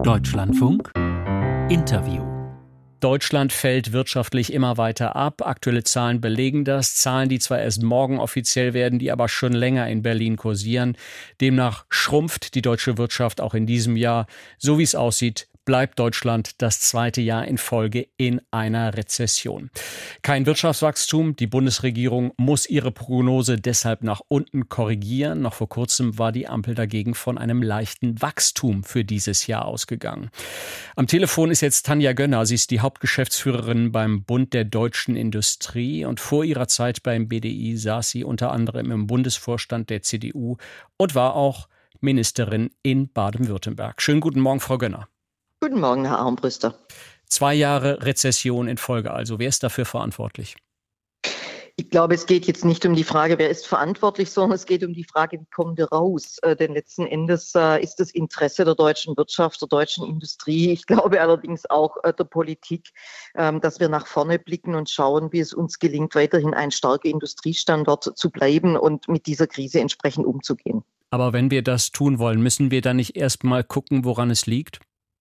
Deutschlandfunk Interview. Deutschland fällt wirtschaftlich immer weiter ab. Aktuelle Zahlen belegen das. Zahlen, die zwar erst morgen offiziell werden, die aber schon länger in Berlin kursieren. Demnach schrumpft die deutsche Wirtschaft auch in diesem Jahr. So wie es aussieht, bleibt Deutschland das zweite Jahr in Folge in einer Rezession. Kein Wirtschaftswachstum. Die Bundesregierung muss ihre Prognose deshalb nach unten korrigieren. Noch vor kurzem war die Ampel dagegen von einem leichten Wachstum für dieses Jahr ausgegangen. Am Telefon ist jetzt Tanja Gönner. Sie ist die Hauptgeschäftsführerin beim Bund der deutschen Industrie. Und vor ihrer Zeit beim BDI saß sie unter anderem im Bundesvorstand der CDU und war auch Ministerin in Baden-Württemberg. Schönen guten Morgen, Frau Gönner. Guten Morgen, Herr Armbruster. 2 Jahre Rezession in Folge also. Wer ist dafür verantwortlich? Ich glaube, es geht jetzt nicht um die Frage, wer ist verantwortlich, sondern es geht um die Frage, wie kommen wir raus? Denn letzten Endes ist das Interesse der deutschen Wirtschaft, der deutschen Industrie, ich glaube allerdings auch der Politik, dass wir nach vorne blicken und schauen, wie es uns gelingt, weiterhin ein starker Industriestandort zu bleiben und mit dieser Krise entsprechend umzugehen. Aber wenn wir das tun wollen, müssen wir dann nicht erst mal gucken, woran es liegt?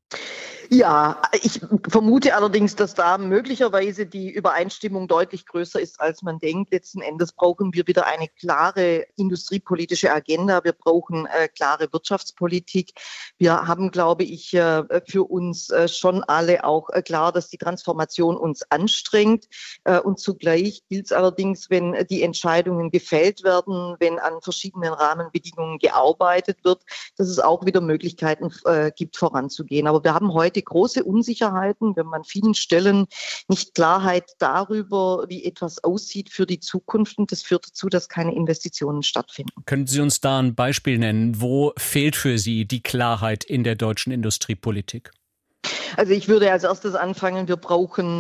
Ja, ich vermute allerdings, dass da möglicherweise die Übereinstimmung deutlich größer ist, als man denkt. Letzten Endes brauchen wir wieder eine klare industriepolitische Agenda. Wir brauchen klare Wirtschaftspolitik. Wir haben, glaube ich, für uns schon alle auch klar, dass die Transformation uns anstrengt. Und zugleich gilt es allerdings, wenn die Entscheidungen gefällt werden, wenn an verschiedenen Rahmenbedingungen gearbeitet wird, dass es auch wieder Möglichkeiten gibt, voranzugehen. Aber wir haben heute große Unsicherheiten. Wir haben an vielen Stellen nicht Klarheit darüber, wie etwas aussieht für die Zukunft. Und das führt dazu, dass keine Investitionen stattfinden. Können Sie uns da ein Beispiel nennen? Wo fehlt für Sie die Klarheit in der deutschen Industriepolitik? Also ich würde als erstes anfangen, wir brauchen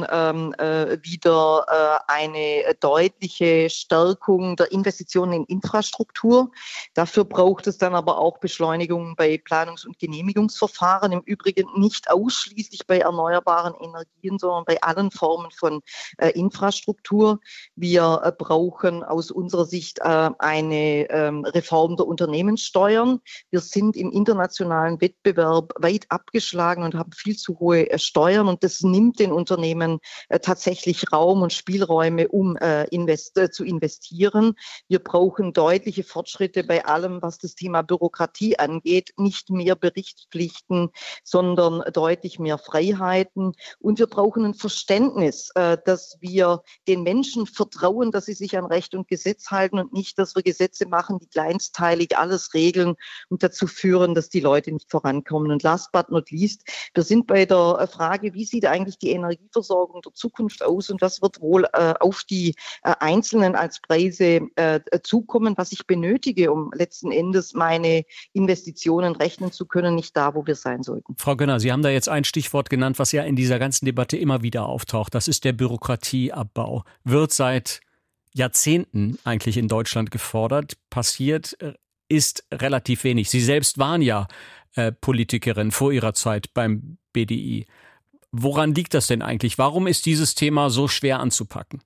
wieder eine deutliche Stärkung der Investitionen in Infrastruktur. Dafür braucht es dann aber auch Beschleunigung bei Planungs- und Genehmigungsverfahren. Im Übrigen nicht ausschließlich bei erneuerbaren Energien, sondern bei allen Formen von Infrastruktur. Wir brauchen aus unserer Sicht eine Reform der Unternehmenssteuern. Wir sind im internationalen Wettbewerb weit abgeschlagen und haben viel zu hohe Steuern, und das nimmt den Unternehmen tatsächlich Raum und Spielräume, um zu investieren. Wir brauchen deutliche Fortschritte bei allem, was das Thema Bürokratie angeht. Nicht mehr Berichtspflichten, sondern deutlich mehr Freiheiten. Und wir brauchen ein Verständnis, dass wir den Menschen vertrauen, dass sie sich an Recht und Gesetz halten und nicht, dass wir Gesetze machen, die kleinsteilig alles regeln und dazu führen, dass die Leute nicht vorankommen. Und last but not least, wir sind bei der Frage, wie sieht eigentlich die Energieversorgung der Zukunft aus und was wird wohl auf die Einzelnen als Preise zukommen, was ich benötige, um letzten Endes meine Investitionen rechnen zu können, nicht da, wo wir sein sollten. Frau Gönner, Sie haben da jetzt ein Stichwort genannt, was ja in dieser ganzen Debatte immer wieder auftaucht. Das ist der Bürokratieabbau. Wird seit Jahrzehnten eigentlich in Deutschland gefordert. Passiert ist relativ wenig. Sie selbst waren ja Politikerin vor Ihrer Zeit beim BDI. Woran liegt das denn eigentlich? Warum ist dieses Thema so schwer anzupacken?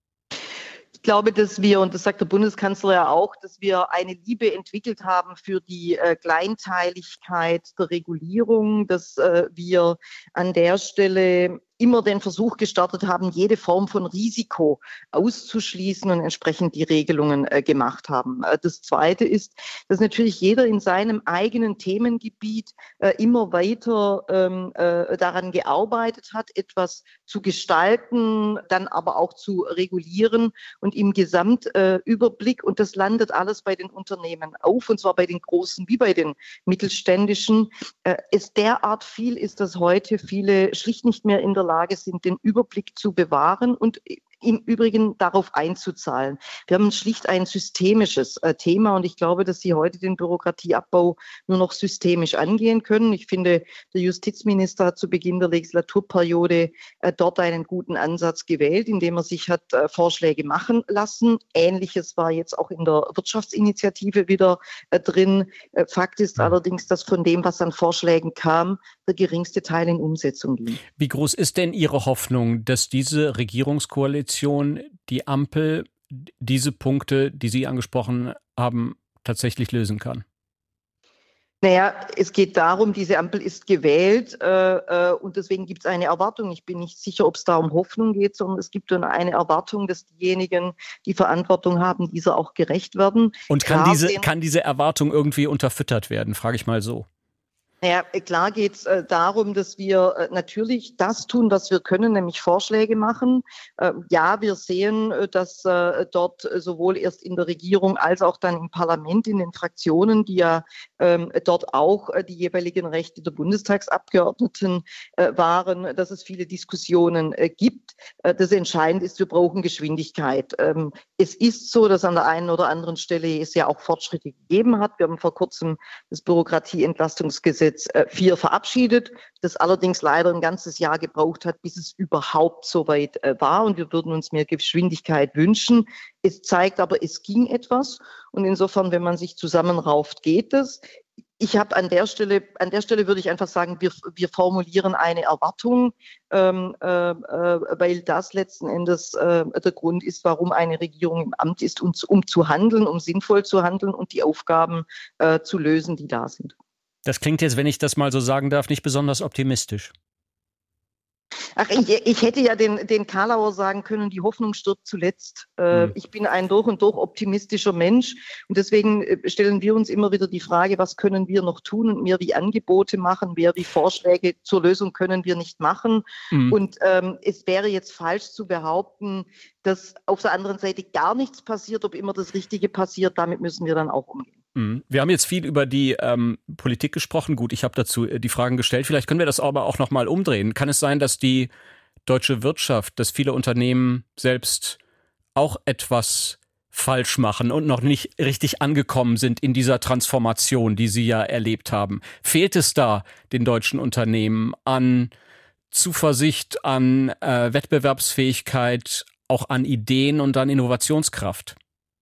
Ich glaube, dass wir, und das sagt der Bundeskanzler ja auch, dass wir eine Liebe entwickelt haben für die Kleinteiligkeit der Regulierung, dass wir an der Stelle immer den Versuch gestartet haben, jede Form von Risiko auszuschließen und entsprechend die Regelungen gemacht haben. Das Zweite ist, dass natürlich jeder in seinem eigenen Themengebiet immer weiter daran gearbeitet hat, etwas zu gestalten, dann aber auch zu regulieren und im Gesamtüberblick, und das landet alles bei den Unternehmen auf, und zwar bei den großen wie bei den mittelständischen, es derart viel ist, dass heute viele schlicht nicht mehr in der Lage sind, den Überblick zu bewahren und im Übrigen darauf einzuzahlen. Wir haben schlicht ein systemisches Thema, und ich glaube, dass Sie heute den Bürokratieabbau nur noch systemisch angehen können. Ich finde, der Justizminister hat zu Beginn der Legislaturperiode dort einen guten Ansatz gewählt, indem er sich hat Vorschläge machen lassen. Ähnliches war jetzt auch in der Wirtschaftsinitiative wieder drin. Fakt ist allerdings, dass von dem, was an Vorschlägen kam, der geringste Teil in Umsetzung ging. Wie groß ist denn Ihre Hoffnung, dass diese Regierungskoalition, die Ampel, diese Punkte, die Sie angesprochen haben, tatsächlich lösen kann? Naja, es geht darum, diese Ampel ist gewählt und deswegen gibt es eine Erwartung. Ich bin nicht sicher, ob es da um Hoffnung geht, sondern es gibt dann eine Erwartung, dass diejenigen, die Verantwortung haben, dieser auch gerecht werden. Und kann diese Erwartung irgendwie unterfüttert werden, frage ich mal so. Naja, klar geht es darum, dass wir natürlich das tun, was wir können, nämlich Vorschläge machen. Ja, wir sehen, dass dort sowohl erst in der Regierung als auch dann im Parlament, in den Fraktionen, die ja dort auch die jeweiligen Rechte der Bundestagsabgeordneten waren, dass es viele Diskussionen gibt. Das Entscheidende ist, wir brauchen Geschwindigkeit. Es ist so, dass an der einen oder anderen Stelle es ja auch Fortschritte gegeben hat. Wir haben vor kurzem das Bürokratieentlastungsgesetz 4 verabschiedet, das allerdings leider ein ganzes Jahr gebraucht hat, bis es überhaupt soweit war. Und wir würden uns mehr Geschwindigkeit wünschen. Es zeigt aber, es ging etwas. Und insofern, wenn man sich zusammenrauft, geht es. Ich habe an der Stelle würde ich einfach sagen, wir formulieren eine Erwartung, weil das letzten Endes der Grund ist, warum eine Regierung im Amt ist, um zu handeln, um sinnvoll zu handeln und die Aufgaben zu lösen, die da sind. Das klingt jetzt, wenn ich das mal so sagen darf, nicht besonders optimistisch. Ach, ich hätte ja den Karlauer sagen können, die Hoffnung stirbt zuletzt. Ich bin ein durch und durch optimistischer Mensch und deswegen stellen wir uns immer wieder die Frage, was können wir noch tun und mehr wie Angebote machen, mehr wie Vorschläge zur Lösung können wir nicht machen. Und es wäre jetzt falsch zu behaupten, dass auf der anderen Seite gar nichts passiert, ob immer das Richtige passiert, damit müssen wir dann auch umgehen. Wir haben jetzt viel über die Politik gesprochen. Gut, ich habe dazu die Fragen gestellt. Vielleicht können wir das aber auch nochmal umdrehen. Kann es sein, dass die deutsche Wirtschaft, dass viele Unternehmen selbst auch etwas falsch machen und noch nicht richtig angekommen sind in dieser Transformation, die sie ja erlebt haben? Fehlt es da den deutschen Unternehmen an Zuversicht, an Wettbewerbsfähigkeit, auch an Ideen und an Innovationskraft?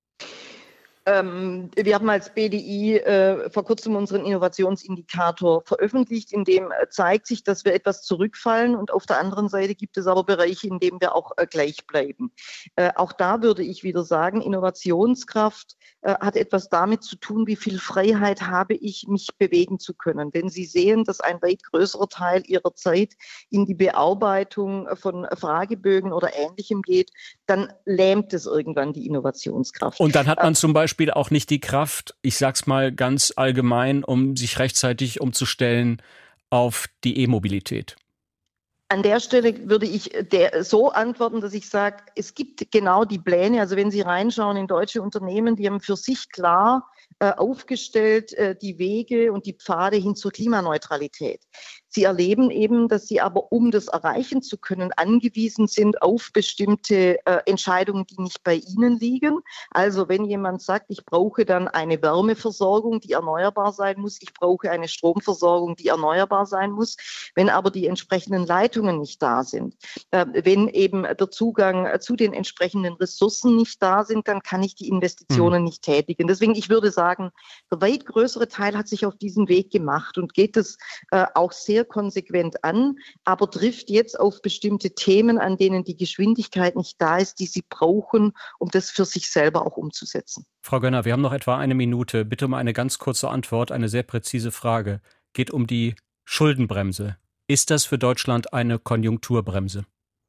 Wir haben als BDI vor kurzem unseren Innovationsindikator veröffentlicht, in dem zeigt sich, dass wir etwas zurückfallen und auf der anderen Seite gibt es aber Bereiche, in denen wir auch gleich bleiben. Auch da würde ich wieder sagen, Innovationskraft hat etwas damit zu tun, wie viel Freiheit habe ich, mich bewegen zu können. Wenn Sie sehen, dass ein weit größerer Teil Ihrer Zeit in die Bearbeitung von Fragebögen oder Ähnlichem geht, dann lähmt es irgendwann die Innovationskraft. Und dann hat man zum Beispiel auch nicht die Kraft, ich sag's mal ganz allgemein, um sich rechtzeitig umzustellen auf die E-Mobilität. An der Stelle würde ich so antworten, dass ich sage, es gibt genau die Pläne. Also wenn Sie reinschauen in deutsche Unternehmen, die haben für sich klar aufgestellt die Wege und die Pfade hin zur Klimaneutralität. Sie erleben eben, dass sie aber, um das erreichen zu können, angewiesen sind auf bestimmte Entscheidungen, die nicht bei ihnen liegen. Also wenn jemand sagt, ich brauche dann eine Wärmeversorgung, die erneuerbar sein muss, ich brauche eine Stromversorgung, die erneuerbar sein muss, wenn aber die entsprechenden Leitungen nicht da sind, wenn eben der Zugang zu den entsprechenden Ressourcen nicht da sind, dann kann ich die Investitionen nicht tätigen. Deswegen, ich würde sagen, der weit größere Teil hat sich auf diesen Weg gemacht und geht es auch sehr konsequent an, aber trifft jetzt auf bestimmte Themen, an denen die Geschwindigkeit nicht da ist, die sie brauchen, um das für sich selber auch umzusetzen. Frau Gönner, wir haben noch etwa eine Minute. Bitte um eine ganz kurze Antwort, eine sehr präzise Frage. Geht um die Schuldenbremse. Ist das für Deutschland eine Konjunkturbremse?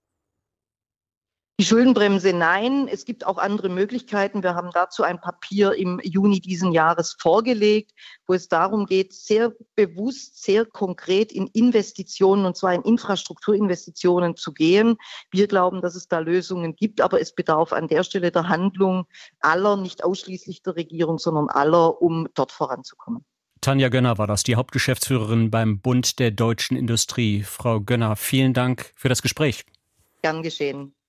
Die Schuldenbremse nein, es gibt auch andere Möglichkeiten. Wir haben dazu ein Papier im Juni diesen Jahres vorgelegt, wo es darum geht, sehr bewusst, sehr konkret in Investitionen, und zwar in Infrastrukturinvestitionen zu gehen. Wir glauben, dass es da Lösungen gibt, aber es bedarf an der Stelle der Handlung aller, nicht ausschließlich der Regierung, sondern aller, um dort voranzukommen. Tanja Gönner war das, die Hauptgeschäftsführerin beim Bund der Deutschen Industrie. Frau Gönner, vielen Dank für das Gespräch. Gern geschehen.